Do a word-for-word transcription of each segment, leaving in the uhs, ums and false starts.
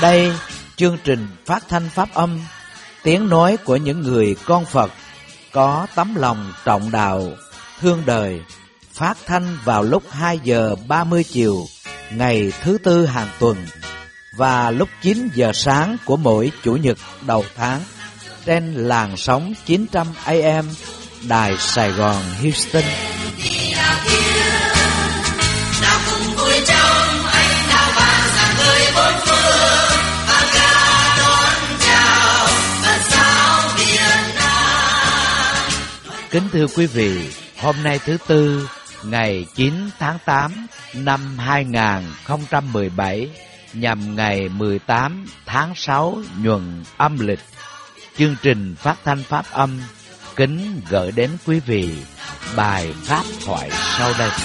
Đây, chương trình phát thanh pháp âm, tiếng nói của những người con Phật có tấm lòng trọng đạo, thương đời, phát thanh vào lúc hai giờ ba mươi chiều ngày thứ tư hàng tuần và lúc chín giờ sáng của mỗi chủ nhật đầu tháng trên làn sóng chín trăm A M Đài Sài Gòn Houston. Kính thưa quý vị, hôm nay thứ Tư, ngày chín tháng tám năm hai nghìn không trăm mười bảy, nhằm ngày mười tám tháng sáu nhuận âm lịch, chương trình phát thanh pháp âm kính gửi đến quý vị bài pháp thoại sau đây.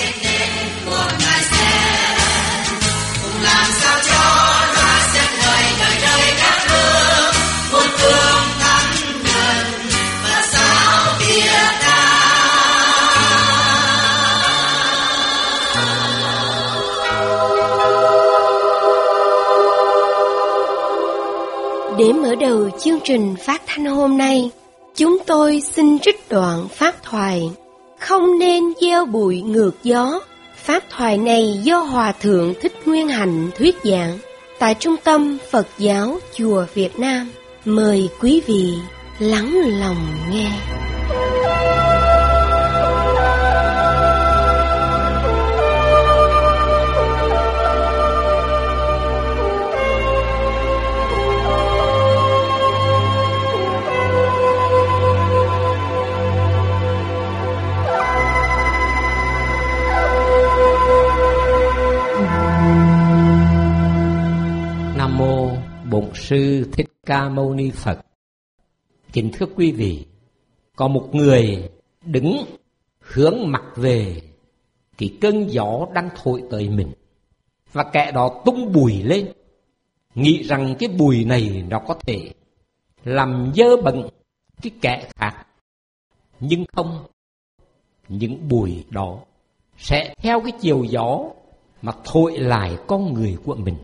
Để mở đầu chương trình phát thanh hôm nay, chúng tôi xin trích đoạn pháp thoại Không nên gieo bụi ngược gió. Pháp thoại này do Hòa Thượng Thích Nguyên Hạnh thuyết giảng tại Trung tâm Phật giáo Chùa Việt Nam. Mời quý vị lắng lòng nghe. Nam mô Bổn Sư Thích Ca Mâu Ni Phật. Kính thưa quý vị, có một người đứng hướng mặt về cái cơn gió đang thổi tới mình, và kẻ đó tung bụi lên, nghĩ rằng cái bụi này nó có thể làm dơ bẩn cái kẻ khác. Nhưng không, những bụi đó sẽ theo cái chiều gió mà thổi lại con người của mình,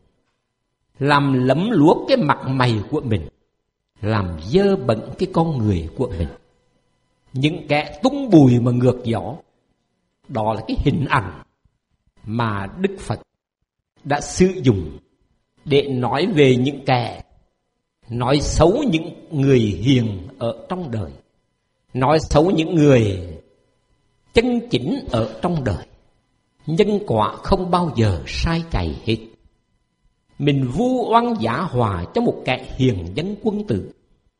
làm lấm luốc cái mặt mày của mình, làm dơ bẩn cái con người của mình. Những kẻ tung bùi mà ngược gió, đó là cái hình ảnh mà Đức Phật đã sử dụng để nói về những kẻ nói xấu những người hiền ở trong đời, nói xấu những người chân chính ở trong đời. Nhân quả không bao giờ sai chạy hết. Mình vu oan giả hòa cho một kẻ hiền nhân quân tử,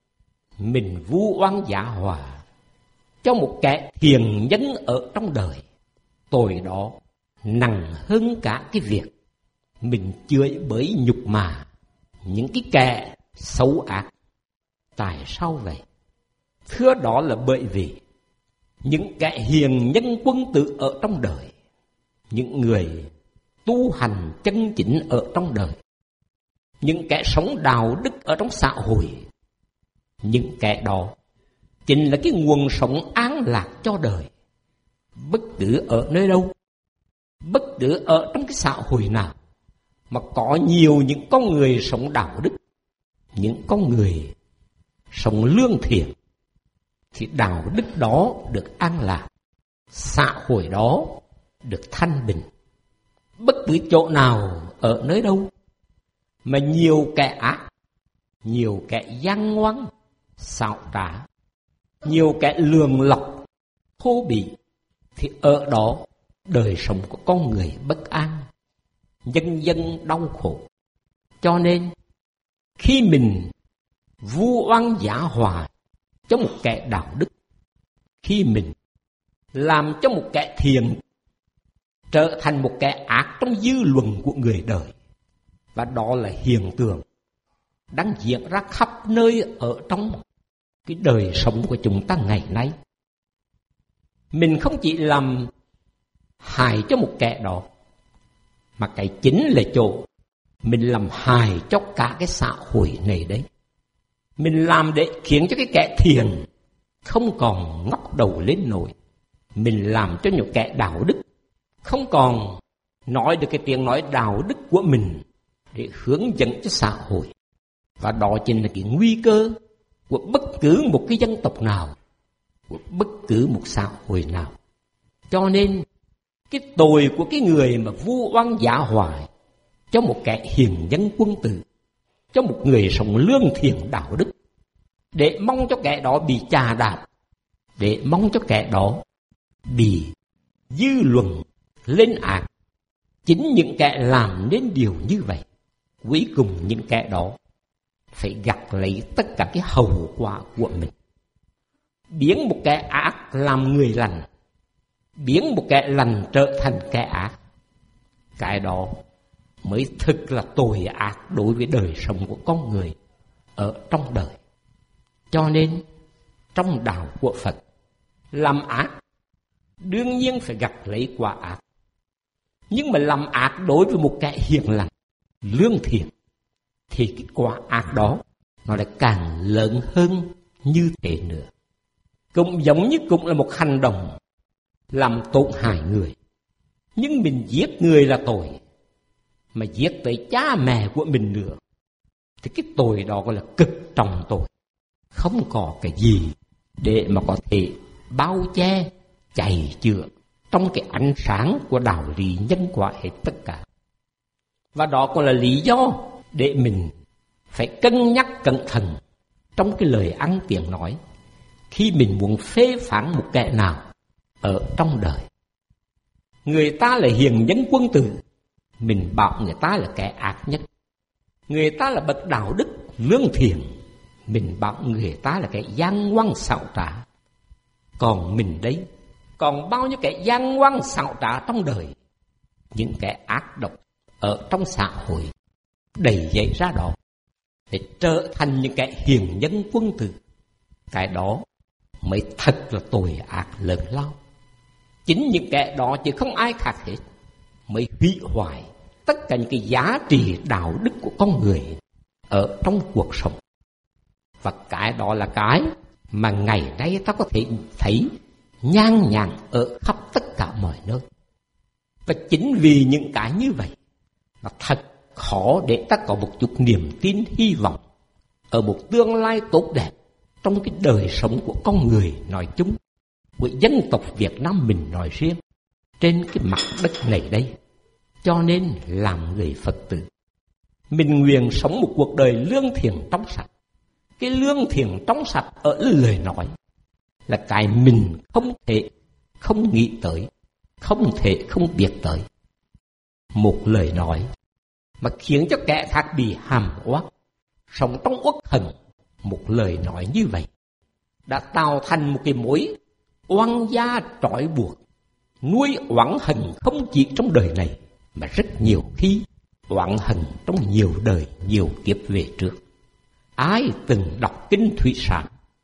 mình vu oan giả hòa cho một kẻ thiện nhân ở trong đời, tội đó nặng hơn cả cái việc mình chửi bới nhục mạ những cái kẻ xấu ác. Tại sao vậy? Thưa, đó là bởi vì những kẻ hiền nhân quân tử ở trong đời, những người tu hành chân chính ở trong đời, những kẻ sống đạo đức ở trong xã hội, những kẻ đó chính là cái nguồn sống an lạc cho đời. Bất cứ ở nơi đâu, bất cứ ở trong cái xã hội nào mà có nhiều những con người sống đạo đức, những con người sống lương thiện, thì đạo đức đó được an lạc, xã hội đó được thanh bình. Bất cứ chỗ nào, ở nơi đâu mà nhiều kẻ ác, nhiều kẻ gian ngoan, xảo trá, nhiều kẻ lường lọc, thô bỉ, thì ở đó đời sống của con người bất an, nhân dân đau khổ. Cho nên khi mình vu oan giả hòa cho một kẻ đạo đức, khi mình làm cho một kẻ thiện trở thành một kẻ ác trong dư luận của người đời, và đó là hiện tượng đang diễn ra khắp nơi ở trong cái đời sống của chúng ta ngày nay. Mình không chỉ làm hại cho một kẻ đó, mà cái chính là chỗ mình làm hại cho cả cái xã hội này đấy. Mình làm để khiến cho cái kẻ thiện không còn ngóc đầu lên nổi. Mình làm cho những kẻ đạo đức không còn nói được cái tiếng nói đạo đức của mình để hướng dẫn cho xã hội. Và đó chính là cái nguy cơ của bất cứ một cái dân tộc nào, của bất cứ một xã hội nào. Cho nên cái tội của cái người mà vu oan giả hoài cho một kẻ hiền nhân quân tử, cho một người sống lương thiện đạo đức, để mong cho kẻ đó bị chà đạp, để mong cho kẻ đó bị dư luận lên án. Chính những kẻ làm nên điều như vậy, cuối cùng những kẻ đó phải gặt lấy tất cả cái hậu quả của mình. Biến một kẻ ác làm người lành, biến một kẻ lành trở thành kẻ ác, cái đó mới thực là tội ác đối với đời sống của con người ở trong đời. Cho nên trong đạo của Phật, làm ác đương nhiên phải gặt lấy quả ác. Nhưng mà làm ác đối với một kẻ hiền lành, lương thiện, thì cái quả ác đó nó lại càng lớn hơn như thế nữa. Cũng giống như cũng là một hành động làm tổn hại người. Nhưng mình giết người là tội, mà giết tới cha mẹ của mình nữa, thì cái tội đó gọi là cực trọng tội. Không có cái gì để mà có thể bao che, chày chữa trong cái ánh sáng của đạo lý nhân quả hết tất cả. Và đó còn là lý do để mình phải cân nhắc cẩn thận trong cái lời ăn tiếng nói khi mình muốn phê phán một kẻ nào ở trong đời. Người ta là hiền nhân quân tử, mình bảo người ta là kẻ ác nhất. Người ta là bậc đạo đức lương thiện, mình bảo người ta là kẻ gian ngoan xảo trá. Còn mình đấy, còn bao nhiêu kẻ gian ngoan xảo trá trong đời, những kẻ ác độc ở trong xã hội đầy dậy ra đó để trở thành những kẻ hiền nhân quân tử. Cái đó mới thật là tội ác lớn lao. Chính những kẻ đó chứ không ai khác hết mới hủy hoại tất cả những cái giá trị đạo đức của con người ở trong cuộc sống. Và cái đó là cái mà ngày nay ta có thể thấy nhan nhản ở khắp tất cả mọi nơi. Và chính vì những cái như vậy, nó thật khó để ta có một chút niềm tin hy vọng ở một tương lai tốt đẹp trong cái đời sống của con người nói chung, của dân tộc Việt Nam mình nói riêng, trên cái mặt đất này đây. Cho nên làm người Phật tử, mình nguyện sống một cuộc đời lương thiện trong sạch. Cái lương thiện trong sạch ở lời nói là cái mình không thể không nghĩ tới, không thể không biết tới. Một lời nói mà khiến cho kẻ khác bị hàm oán, sống trong uất hận, một lời nói như vậy đã tạo thành một cái mối oan gia trói buộc, nuôi oán hận không chỉ trong đời này mà rất nhiều khi oán hận trong nhiều đời, nhiều kiếp về trước. Ai từng đọc kinh Thủy Sản,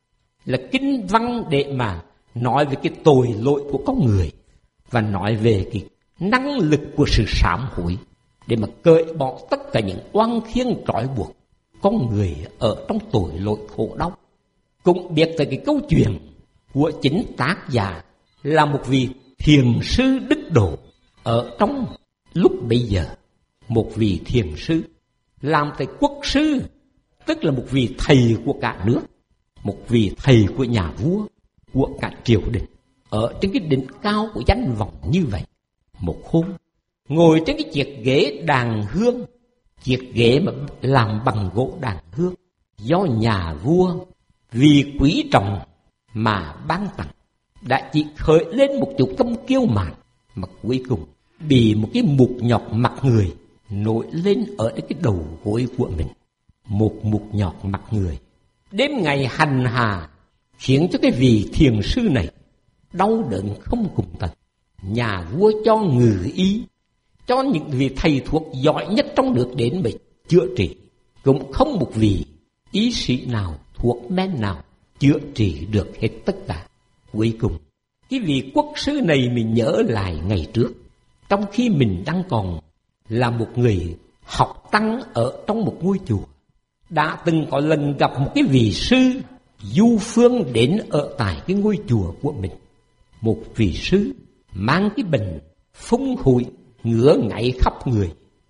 là kinh văn để mà nói về cái tội lỗi của con người và nói về cái năng lực của sự sám hối để mà cởi bỏ tất cả những oan khiên trói buộc con người ở trong tội lỗi khổ đau. Cũng biết tới cái câu chuyện của chính tác giả là một vị thiền sư đức độ ở trong lúc bấy giờ. Một vị thiền sư làm thầy quốc sư, tức là một vị thầy của cả nước, một vị thầy của nhà vua, của cả triều đình, ở trên cái đỉnh cao của danh vọng như vậy. Một hôm ngồi trên cái chiếc ghế đàn hương, chiếc ghế mà làm bằng gỗ đàn hương do nhà vua vì quý trọng mà ban tặng, đã chỉ khởi lên một chút tâm kiêu mạn mà cuối cùng bị một cái mụt nhọt mặt người nổi lên ở cái đầu gối của mình. Một mụt nhọt mặt người đêm ngày hành hạ khiến cho cái vị thiền sư này đau đớn không cùng tận. Nhà vua cho ngự y, cho những vị thầy thuốc giỏi nhất trong nước đến mà chữa trị, cũng không một vị y sĩ nào, thuốc men nào chữa trị được hết tất cả. Cuối cùng cái vị quốc sư này mình nhớ lại ngày trước, trong khi mình đang còn là một người học tăng ở trong một ngôi chùa, đã từng có lần gặp một cái vị sư du phương đến ở tại cái ngôi chùa của mình. Một vị sư mang cái bệnh phung hụi ngứa ngáy khắp người,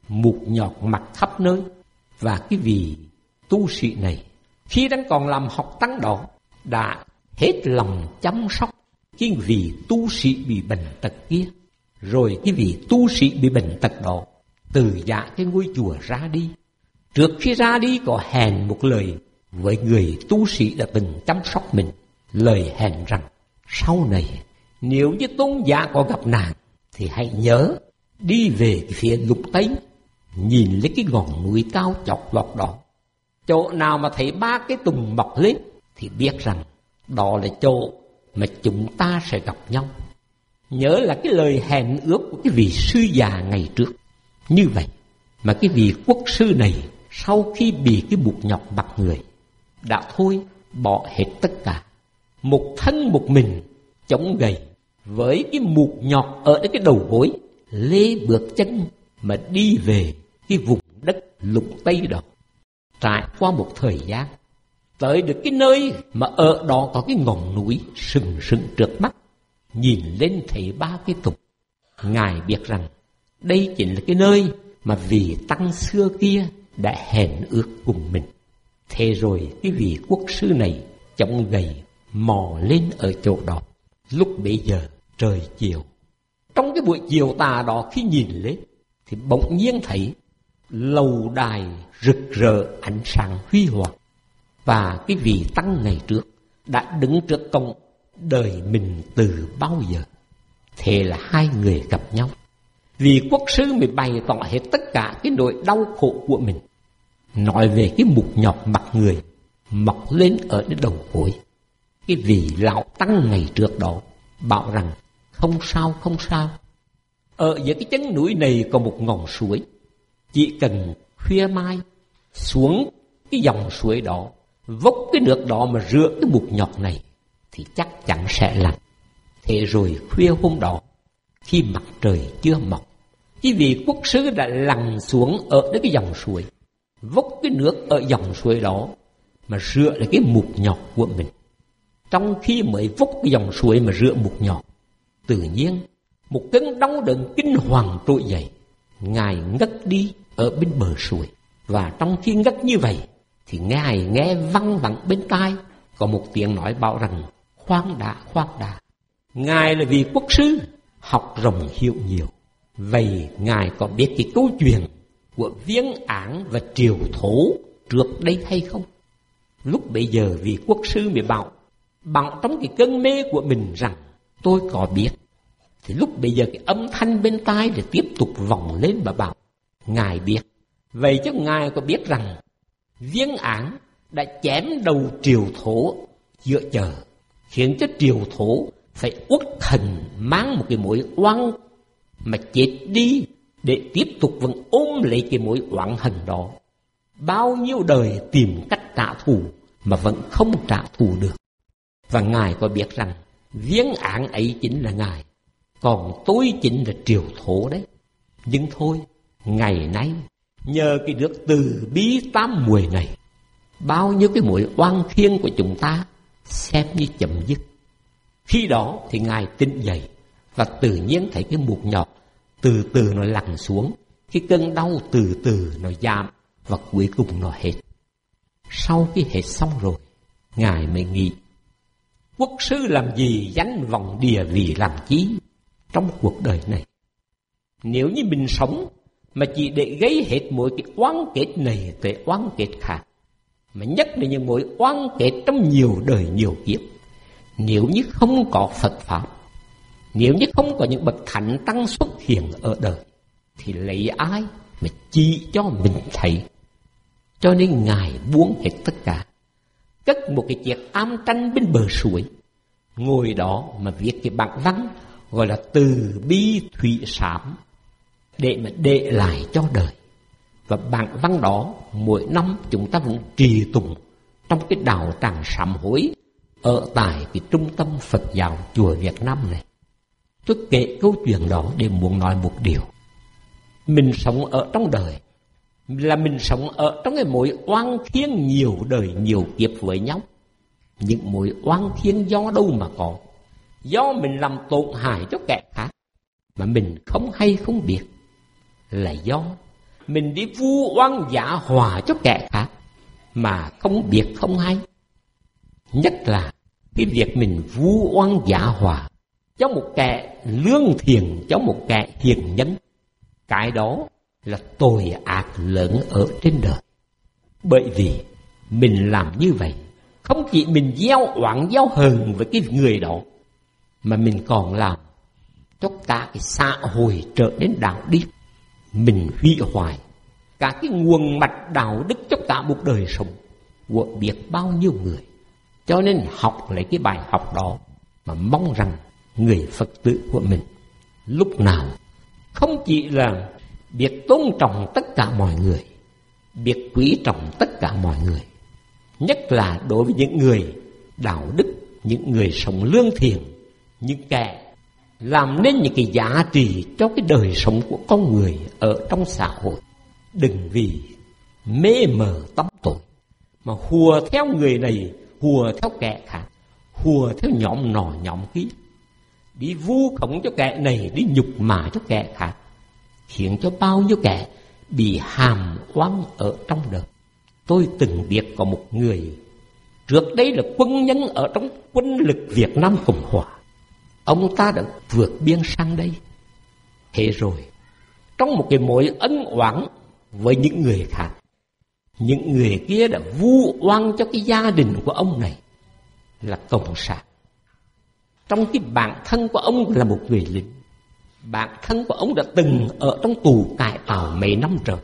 mục nhọt mặt khắp nơi. Và cái vị tu sĩ này, khi đang còn làm học tăng đó, đã hết lòng chăm sóc cái vị tu sĩ bị bệnh tật kia. Rồi cái vị tu sĩ bị bệnh tật đó từ dạ cái ngôi chùa ra đi. Trước khi ra đi có hẹn một lời với người tu sĩ đã từng chăm sóc mình. Lời hẹn rằng sau này nếu như tôn giả có gặp nạn thì hãy nhớ đi về cái phía lục tây, nhìn lấy cái ngọn núi cao chót vót đó. Chỗ nào mà thấy ba cái tùng mọc lên thì biết rằng đó là chỗ mà chúng ta sẽ gặp nhau. Nhớ là cái lời hẹn ước của cái vị sư già ngày trước. Như vậy mà cái vị quốc sư này sau khi bị cái bụt nhọc mặt người đã thôi bỏ hết tất cả, một thân một mình chống gầy với cái mụt nhọt ở cái đầu gối, lê bước chân mà đi về cái vùng đất lục tây đó. Trải qua một thời gian, tới được cái nơi mà ở đó có cái ngọn núi sừng sững trước mắt. Nhìn lên thấy ba cái tùng, Ngài biết rằng đây chính là cái nơi mà vị tăng xưa kia đã hẹn ước cùng mình. Thế rồi cái vị quốc sư này chống gầy mò lên ở chỗ đó. Lúc bấy giờ trời chiều. Trong cái buổi chiều tà đó, khi nhìn lên thì bỗng nhiên thấy lầu đài rực rỡ ánh sáng huy hoàng. Và cái vị tăng ngày trước đã đứng trước cổng đợi mình từ bao giờ. Thế là hai người gặp nhau. Vị quốc sư mới bày tỏ hết tất cả cái nỗi đau khổ của mình, nói về cái mục nhọt mặt người mọc lên ở cái đầu gối. Cái vị lão tăng ngày trước đó bảo rằng không sao không sao, ở dưới cái chân núi này có một ngọn suối, chỉ cần khuya mai xuống cái dòng suối đó, vốc cái nước đó mà rửa cái mục nhọt này thì chắc chắn sẽ lành. Thế rồi khuya hôm đó, khi mặt trời chưa mọc, cái vị quốc sư đã lặn xuống ở cái dòng suối, vốc cái nước ở dòng suối đó mà rửa lại cái mục nhọt của mình. Trong khi mới vốc cái dòng suối mà rửa mục nhọt, tự nhiên một cơn đau đớn kinh hoàng trỗi dậy. Ngài ngất đi ở bên bờ suối. Và trong khi ngất như vậy thì Ngài nghe văng vẳng bên tai có một tiếng nói bảo rằng khoan đã, khoan đã. Ngài là vị quốc sư học rộng hiểu nhiều. Vậy Ngài có biết cái câu chuyện của Viếng Ảng và Triều Thổ trước đây hay không? Lúc bấy giờ vị quốc sư mới bảo bằng trong cái cơn mê của mình rằng tôi có biết. Thì lúc bấy giờ cái âm thanh bên tai để tiếp tục vòng lên và bảo Ngài biết. Vậy chứ Ngài có biết rằng Viếng Ảng đã chém đầu Triều Thổ giữa chợ, khiến cho Triều Thổ phải uất thần mang một cái mối oan mà chết đi để tiếp tục vẫn ôm lấy cái mối oán hận đó. Bao nhiêu đời tìm cách trả thù mà vẫn không trả thù được. Và Ngài có biết rằng Viếng Ảng ấy chính là Ngài, còn tôi chính là Triều Thổ đấy. Nhưng thôi, ngày nay nhờ cái nước từ bi tám muội này, bao nhiêu cái mối oan khiên của chúng ta xem như chấm dứt. Khi đó thì Ngài tỉnh dậy và tự nhiên thấy cái mục nhọt từ từ nó lặn xuống, cái cơn đau từ từ nó giảm và cuối cùng nó hết. Sau khi hết xong rồi, Ngài mới nghĩ quốc sư làm gì danh vọng địa vị làm chi trong cuộc đời này. Nếu như mình sống mà chỉ để gây hết mỗi cái oán kết này tới oán kết khác, mà nhất là những mối oán kết trong nhiều đời nhiều kiếp, nếu như không có Phật Pháp, nếu như không có những bậc thánh tăng xuất hiện ở đời, thì lấy ai mà chỉ cho mình thấy. Cho nên Ngài buông hết tất cả, cất một cái chiếc am tranh bên bờ suối, ngồi đó mà viết cái bản văn gọi là Từ Bi Thủy Sám để mà để lại cho đời. Và bản văn đó mỗi năm chúng ta vẫn trì tụng trong cái đạo tràng sám hối ở tại cái trung tâm Phật giáo chùa Việt Nam này. Tôi kể câu chuyện đó để muốn nói một điều. Mình sống ở trong đời là mình sống ở trong cái mối oan khiên nhiều đời nhiều kiếp với nhau. Những mối oan khiên do đâu mà có? Do mình làm tổn hại cho kẻ khác mà mình không hay không biết. Là do mình đi vu oan giả hòa cho kẻ khác mà không biết không hay. Nhất là cái việc mình vu oan giả hòa cho một kẻ lương thiện, cho một kẻ hiền nhân, cái đó là tội ác lớn ở trên đời. Bởi vì mình làm như vậy, không chỉ mình gieo oán gieo hờn với cái người đó, mà mình còn làm cho cả cái xã hội trở nên đạo điếc. Mình hủy hoại cả cái nguồn mạch đạo đức cho cả một đời sống của biết bao nhiêu người. Cho nên học lấy cái bài học đó mà mong rằng người Phật tử của mình lúc nào không chỉ là biết tôn trọng tất cả mọi người, biết quý trọng tất cả mọi người, nhất là đối với những người đạo đức, những người sống lương thiện, những kẻ làm nên những cái giá trị cho cái đời sống của con người ở trong xã hội. Đừng vì mê mờ tâm tội mà hùa theo người này, hùa theo kẻ khác, hùa theo nhóm nọ nhóm kia, đi vu khống cho kẻ này, đi nhục mạ cho kẻ khác, khiến cho bao nhiêu kẻ bị hàm oan ở trong đời. Tôi từng biết có một người trước đây là quân nhân ở trong quân lực Việt Nam Cộng Hòa. Ông ta đã vượt biên sang đây. Thế rồi trong một cái mối ân oán với những người khác, những người kia đã vu oan cho cái gia đình của ông này là cộng sản. Trong cái bản thân của ông là một người lính, bản thân của ông đã từng ở trong tù cải tạo mấy năm trời.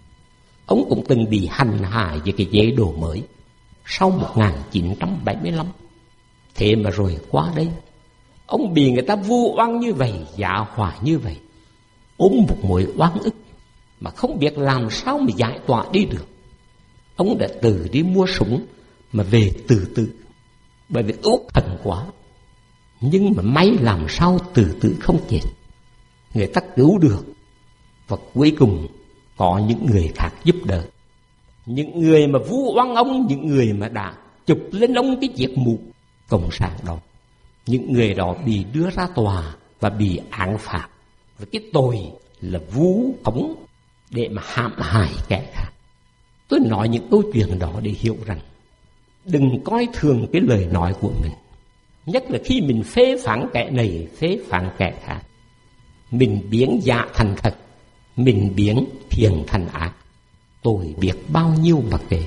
Ông cũng từng bị hành hạ về cái chế độ mới sau một nghìn chín trăm bảy mươi lăm. Thế mà rồi qua đây, ông bị người ta vu oan như vậy, dạ hòa như vậy, ôm một mối oan ức mà không biết làm sao mà giải tỏa đi được. Ông đã từ đi mua súng mà về từ từ, bởi vì uất hận quá. Nhưng mà may làm sao từ từ không chết, người ta cứu được. Và cuối cùng có những người khác giúp đỡ, những người mà vu oan ông, những người mà đã chụp lên ông cái chiếc mũ cộng sản đó, những người đó bị đưa ra tòa và bị án phạt với cái tội là vu khống để mà hãm hại kẻ khác. Tôi nói những câu chuyện đó để hiểu rằng đừng coi thường cái lời nói của mình, nhất là khi mình phê phán kẻ này, phê phán kẻ khác. Mình biến giả thành thật, mình biến thiện thành ác, tôi biết bao nhiêu mà kể.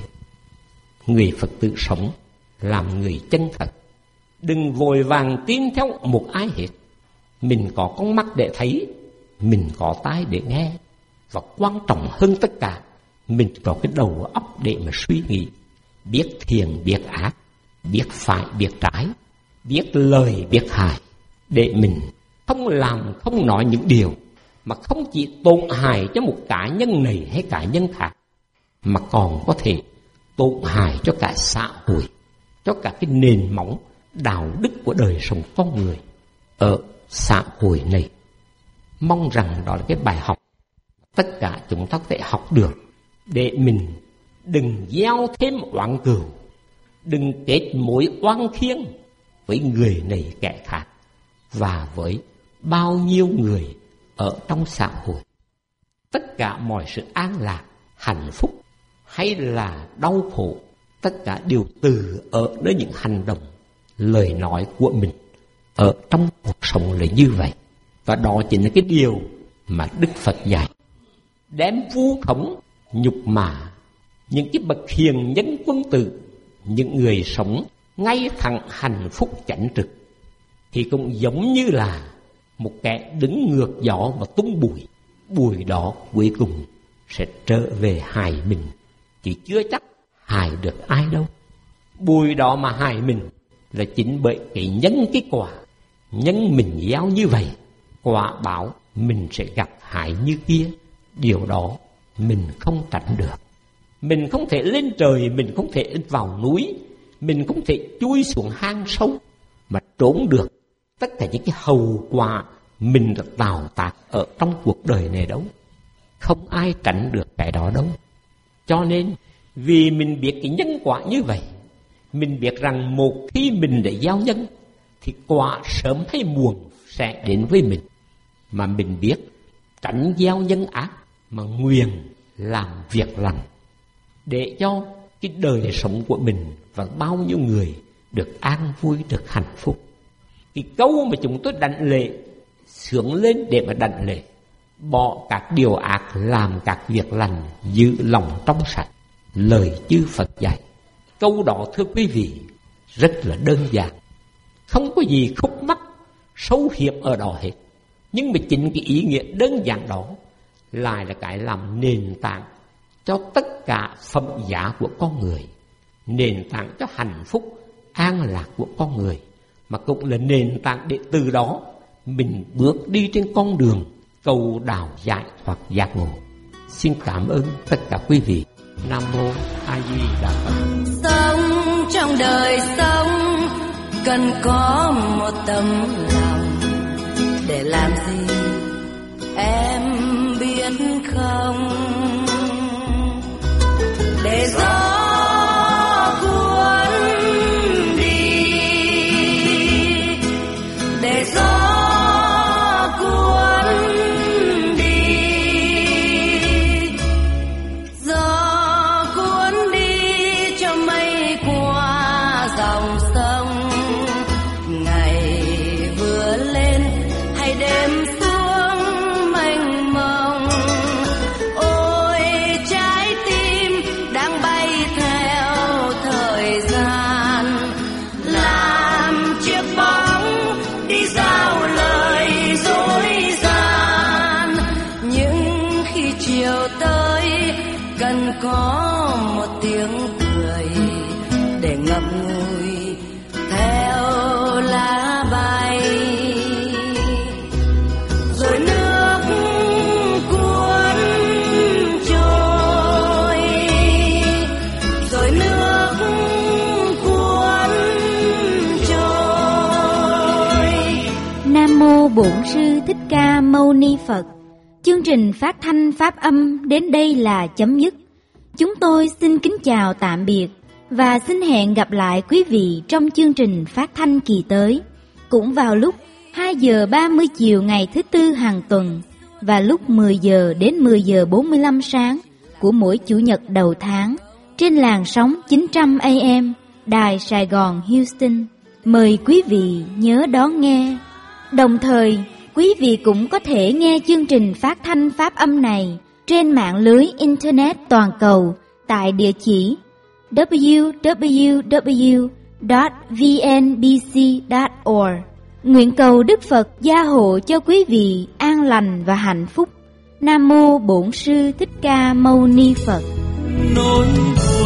Người Phật tử sống làm người chân thật, đừng vội vàng tin theo một ai hết. Mình có con mắt để thấy, mình có tai để nghe, và quan trọng hơn tất cả, mình có cái đầu óc để mà suy nghĩ, biết thiện biết ác, biết phải biết trái, biết lời biết hại, để mình không làm, không nói những điều mà không chỉ tổn hại cho một cá nhân này hay cá nhân khác, mà còn có thể tổn hại cho cả xã hội, cho cả cái nền móng đạo đức của đời sống con người ở xã hội này. Mong rằng đó là cái bài học tất cả chúng ta có thể học được, để mình đừng gieo thêm oán cừu, đừng kết mối oan khiên với người này kẻ khác và với bao nhiêu người ở trong xã hội. Tất cả mọi sự an lạc, hạnh phúc hay là đau khổ, tất cả đều từ ở nơi những hành động, lời nói của mình ở trong cuộc sống là như vậy. Và đó chính là cái điều mà Đức Phật dạy. Đem vu khống, nhục mạ những cái bậc hiền nhân quân tử, những người sống ngay thẳng hạnh phúc chánh trực, thì cũng giống như là một kẻ đứng ngược gió và tung bụi. Bụi đó cuối cùng sẽ trở về hại mình, chỉ chưa chắc hại được ai đâu. Bụi đó mà hại mình là chính bởi cái nhân cái quả, nhân mình gieo như vậy, quả báo mình sẽ gặp hại như kia. Điều đó mình không tránh được. Mình không thể lên trời, mình không thể vào núi, mình không thể chui xuống hang sâu mà trốn được tất cả những cái hậu quả mình đã tạo tác ở trong cuộc đời này đâu. Không ai tránh được cái đó đâu. Cho nên vì mình biết cái nhân quả như vậy, mình biết rằng một khi mình đã gieo nhân thì quả sớm hay muộn sẽ đến với mình. Mà mình biết tránh gieo nhân ác mà nguyền làm việc lành, để cho cái đời sống của mình và bao nhiêu người được an vui, được hạnh phúc. Cái câu mà chúng tôi đảnh lễ, sướng lên để mà đảnh lễ: bỏ các điều ác, làm các việc lành, giữ lòng trong sạch, lời chư Phật dạy. Câu đó thưa quý vị rất là đơn giản, không có gì khúc mắc sâu hiểm ở đó hết. Nhưng mà chính cái ý nghĩa đơn giản đó lại là cái làm nền tảng cho tất cả phẩm giá của con người, nền tảng cho hạnh phúc an lạc của con người, mà cũng là nền tảng để từ đó mình bước đi trên con đường cầu đạo giải thoát giác ngộ. Xin cảm ơn tất cả quý vị. Nam mô A Di Đà Phật. Sống trong đời sống cần có một tấm lòng, để làm gì em biết không? Để gió cuốn đi, để gió cuốn đi, gió cuốn đi cho mây qua dòng sông. Ngày vừa lên hay đêm xuống mênh mông, ôi trái tim đang bay theo thời gian, làm chiếc bóng đi giao lời dối gian. Nhưng khi chiều tới cần có một tiếng cười để ngậm ngùi theo lá bay. Rồi nước cuốn trôi, rồi nước cuốn trôi. Nam mô Bổn Sư Thích Ca Mâu Ni Phật. Chương trình phát thanh pháp âm đến đây là chấm dứt. Chúng tôi xin kính chào tạm biệt và xin hẹn gặp lại quý vị trong chương trình phát thanh kỳ tới, cũng vào lúc hai giờ ba mươi chiều ngày thứ tư hàng tuần và lúc mười giờ đến mười giờ bốn mươi lăm sáng của mỗi chủ nhật đầu tháng trên làn sóng chín trăm A M Đài Sài Gòn Houston. Mời quý vị nhớ đón nghe. Đồng thời, quý vị cũng có thể nghe chương trình phát thanh pháp âm này trên mạng lưới Internet toàn cầu tại địa chỉ w w w chấm v n b c chấm org. Nguyện cầu Đức Phật gia hộ cho quý vị an lành và hạnh phúc. Nam mô Bổn Sư Thích Ca Mâu Ni Phật. Nỗi